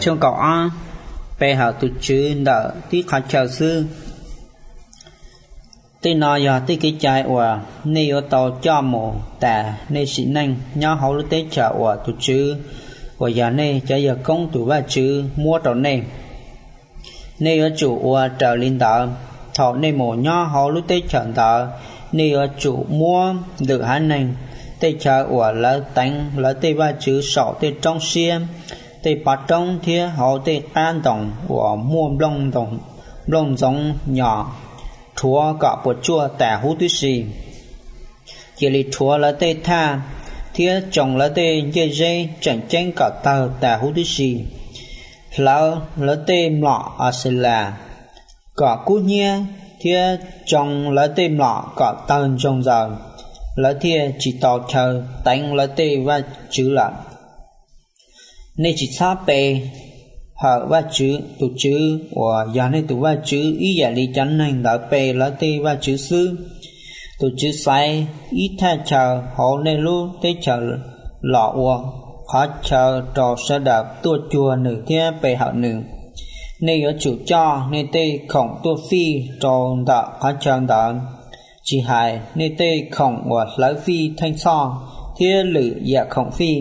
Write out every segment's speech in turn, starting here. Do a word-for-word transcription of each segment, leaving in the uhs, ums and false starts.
trong cậu á bè hảo tụ chứ đỡ tí khó chờ sư tí nói giờ tí cái trái của nê ở tàu cho mồ tà nê sĩ nanh nhó hậu lúc tế chợ của tụ chứ của giờ nê cho giờ công tụ và chứ mua tàu nê nê ở chủ của trở linh tờ thọ nê mồ nhó hậu lúc tế chợ tờ nê ở chủ mua được hả nanh tế chợ của lỡ tánh lỡ tế và chứ sọ tế trong xe tế bắt trong thia họ tế an đồng của mua lông đồng lông giống nhỏ chúa cả bộ chua tả hú tuyết xì chỉ lý chúa là tế tha thia chồng là tế dây dây chẳng tranh cả tờ tả hú tuyết xì là là tế mọ à xì là cả cú nhia thia chồng là tế mọ cả tờ trong giờ là thia chỉ tàu chờ đánh là tế và chữ là nên chỉ xa bề hở và chữ tụ chữ và giờ nên tụ và chữ ý giải lý chắn hành đã bề là tê và chữ sư tụ chữ sai ít thay chờ họ nên lúc tê chờ lọ và khó chờ trò sơ đạp tua chùa nữ thế bề hậu nữ nên ở chủ cho nên tê khổng tua phi trò đạ khó chờ đạ chỉ hài nên tê khổng và lấy phi thanh so thế lử dạ khổng phi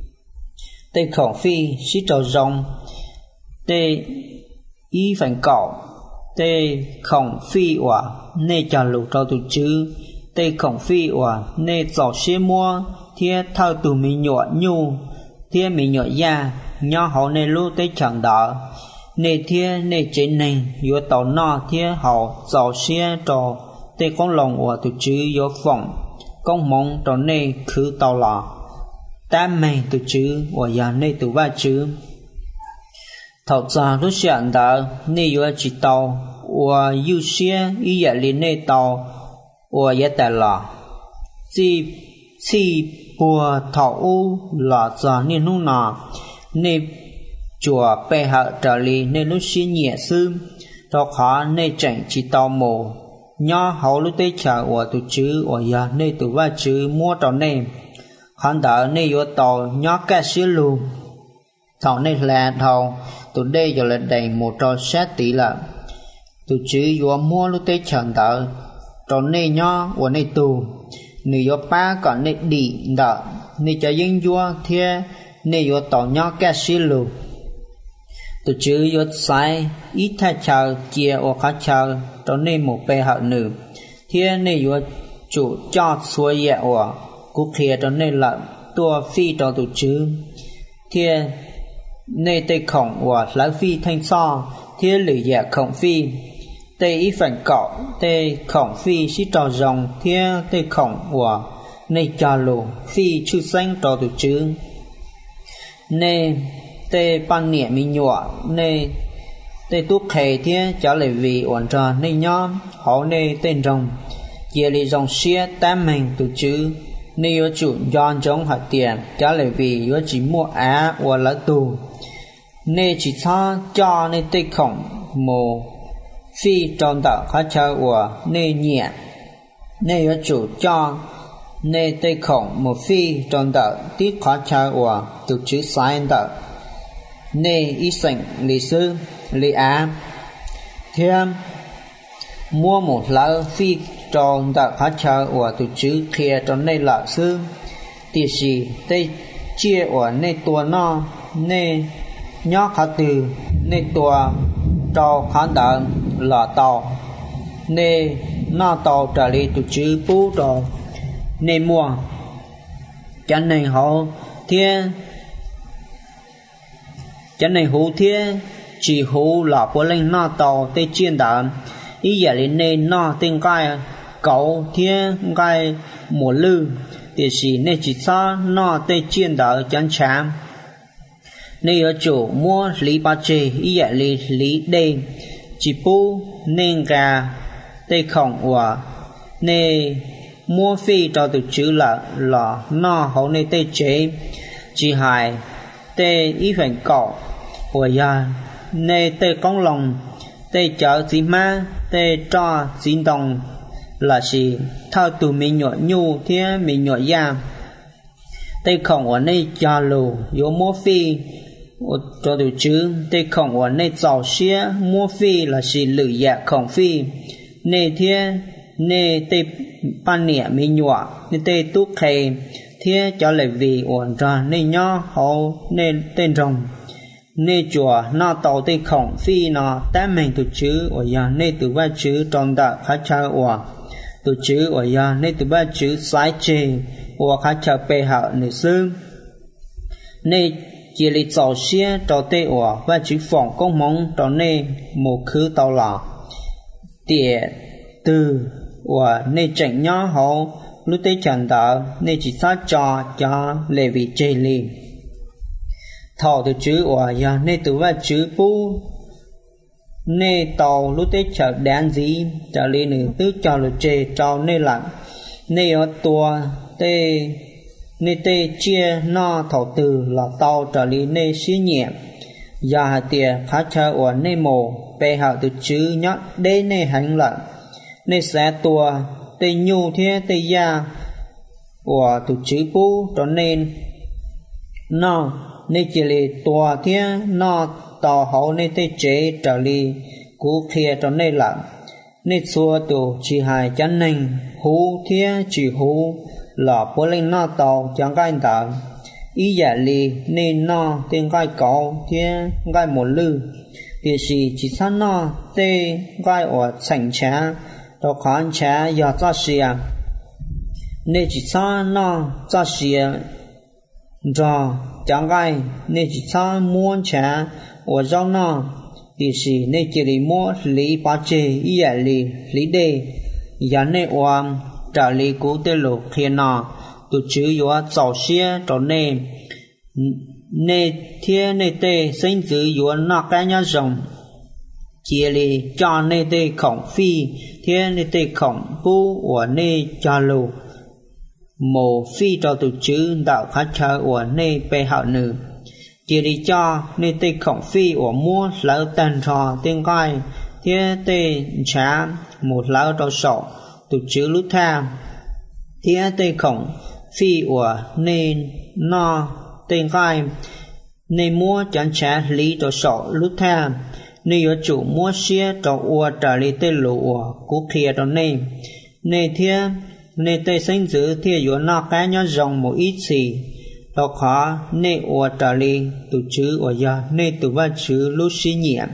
tê khổng phi xí trò rong tê y phản cỏ tê khổng phi quả nê trả lục trò tụ chứ tê khổng phi quả nê giỏ xế mua thiết thao tù mì nhọ nhu thiết mì nhọ da nhỏ hậu nê lưu tê chẳng đỏ nê thiết nê chế nành yếu tàu nọ thiết hậu giỏ xế trò tê con lòng quả tụ chứ yếu phỏng con mong trò nê khứ tàu lọ tam mày tụ chứ và giờ nê tụ ba chứ thọ ra lúc sáng đó nê yếu chỉ tàu và yêu xe ý giải lý nê tàu và giá tài lọ chỉ chỉ bùa thọ u lọ ra nê nụ nọ nê chùa bè hạ trở lý nê lúc xe nhẹ sư đó khó nê chẳng chỉ tàu mồ nhỏ hậu lúc tế trả và tụ chứ và giờ nê tụ ba chứ mua trò nê hắn đỡ nê yếu tàu nhỏ cả xíu lù thảo nê là thầu tụ đây giờ là đầy một trò sát tỷ lệ tụ chứ yếu mua lúc tế chẳng đỡ trò nê nhỏ và nê tù nê yếu ba còn nê đi đỡ nê cho dân vua thia nê yếu tàu nhỏ cả xíu lù tụ chứ yếu sai ít thay chờ chia và khá chờ trò nê một bè hậu nữ thia nê yếu chủ cho xuôi dẹ và cú kia cho nên là tua phi cho tụ chứ thiên nê tây khổng và lá phi thanh so thiên lử dạ khổng phi tây ý phản cọ tây khổng phi xí trò rồng thiên tây khổng và nê trò lù phi chư xanh cho tụ chứ nê tây ban nhẹ mi nhọ nê tây tuốt khề thiên trả lời vì ổn trò nê nhóm họ nê tên rồng dễ lý rồng xía tám mình tụ chứ nếu yếu chủ dọn giống hạt tiền trả lời vì yếu chỉ mua á và lá tù nếu chỉ cho cho nên tây khổng mồ phi trong tạo khá chơi và nên nhẹ nếu yếu chủ cho nên tây khổng một phi trong tạo tiết khá chơi và từ chữ sai tạo nên ý sảnh lý sư lý á thêm mua một lá phi trong tạo khá chờ của tụ chứ kia trong này là sư thì gì đây chia của này tua no này nhóc khá từ này tua trò khá đỡ là tàu này nó tàu trả lý tụ chứ bố trò này mua chẳng này họ thiên chẳng này hú thiên chỉ hú là bố lên nó tàu tê chiên đỡ ý giả lý này nó tên gai cậu thiên gai mùa lư thì chỉ nên chỉ sao nó tê chiên đỡ chán chán nên ở chỗ mua lý ba chê ý giả lý lý đây chỉ bố nên gà tê khổng và nên mua phi cho từ chữ là là nó hậu nên tê chế chỉ hài tê ý phản cậu và giờ nên tê con lòng tê chở gì mà tê cho dính đồng là gì thao tù mình nhỏ nhu thế mình nhỏ da tê khổng ở đây cho lù yếu mua phi cho từ chữ tê khổng của nê giàu xía mua phi là xì lử dạ khổng phi nê thia nê tê pan nẻ mi nhọ nê tê túc khề thia cho lại vì ổn ra nê nhỏ hậu nê tên rồng nê chùa nó tàu tê khổng phi nó tá mình từ chữ ở nhà nê từ ba chữ trong đạo khá cha ổn từ chữ ở nhà nê từ ba chữ sai chê ổn khá cha bê hạo nê sư nê chỉ lý giáo xía cho tê ổn và chữ phòng công mong cho nê một khứ tàu lọ tiệt từ ổn nê chẳng nhỏ hậu lúc tê chẳng đạo nê chỉ sát cho cho lệ vị chê lì thảo từ chữ ổn nhà nê từ ba chữ bú nê tàu lúc tê chở đàn gì trở lý nữ tứ cho lục chê cho nê lặng nê ở tua tê nê tê chia no thảo từ là tàu trở lý nê xí nhẹ và hạt tìa khá chờ ở nê mồ bê hạo từ chữ nhót đê nê hành lận nê xé tua tê nhu thế tê gia của từ chữ bú cho nên no nê chỉ lì tua thế no tàu hậu nê tê chế trở lý cú khía cho nê lận nê xua tù chỉ hài chán nênh hú thế chỉ hú là bố lên nó tàu chẳng gai tàu ý giả lì nên nó tên gai có thế gai một lư thì chỉ chỉ sát nó tê gai ở sảnh trá đó khán trá giờ ra xìa nên chỉ sát nó ra xìa rồi chẳng gai nên chỉ sát muốn trá ở trong nó thì chỉ nên chỉ lý mua lý bá chê ý giả lì lý đề giả nên oam trả lý cú tê lục khi nào tụ chữ yếu giáo xía cho nên nê thiên nê tê sinh chữ yếu nọ cái nhá rồng chia lý cho nê tê khổng phi thiên nê tê khổng bú của nê cho lù mồ phi cho tụ chữ đạo khá chờ của nê bê hạo nữ chia lý cho nê tê khổng phi của mua lỡ tàn trò tên gai thiên tê trá một lỡ trò sổ tụ chữ lúc tham thiên tê khổng phi của nên no tên gai nên mua chẳng trả lý cho sổ lúc tham nên có chủ mua xía cho ua trả lý tê lũ của cú khía cho nên nên thiên nên tê sinh giữ thiên yếu nó cái nhỏ rộng một ít xì đó khó nên ua trả lý tụ chữ của giờ nên tụ ba chữ lúc xí nhiệm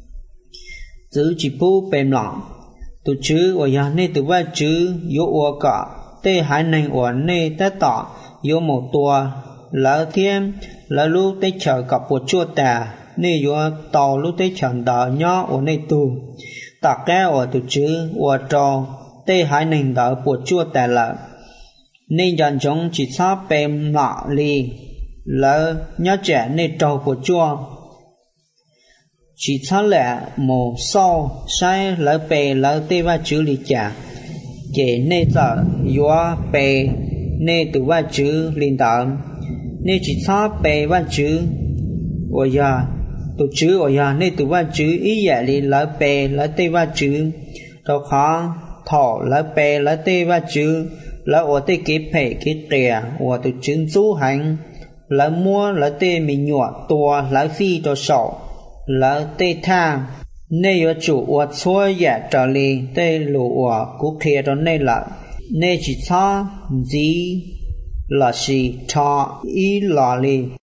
giữ chỉ bố bềm lỏng tụ chữ ở nhà nên tụ ba chữ yếu ua cả tê hải nành ở nê té tỏ yếu một tua lỡ thiên lỡ lúc tê chờ gặp một chua tà nê yếu tàu lúc tê chẳng đỡ nhỏ ở nê tù tạc cái ở tụ chữ ở trò tê hải nành đỡ một chua tà lỡ nên dần chúng chỉ sắp bềm lọ lì lỡ nhớ trẻ nê trò của chua chỉ tháo lẽ một sau sai lỡ bề lỡ tê ba chữ lì chả chế nê giờ yếu bề nê từ ba chữ linh tạm nê chỉ tháo bề ba chữ ở giờ từ chữ ở giờ nê từ ba chữ ý giả lì lỡ bề lỡ tê ba chữ đó khó thọ lỡ bề lỡ tê ba chữ lỡ ở tê kế phê kế kìa ở từ chữ du hành lỡ mua lỡ tê mình nhọ tua lỡ phi cho sổ lỡ tê tha nê yếu chủ ua xua giả trở lì tê lũ ua cú khía cho nê lợ nê chỉ cho gì là xì cho ý lọ lì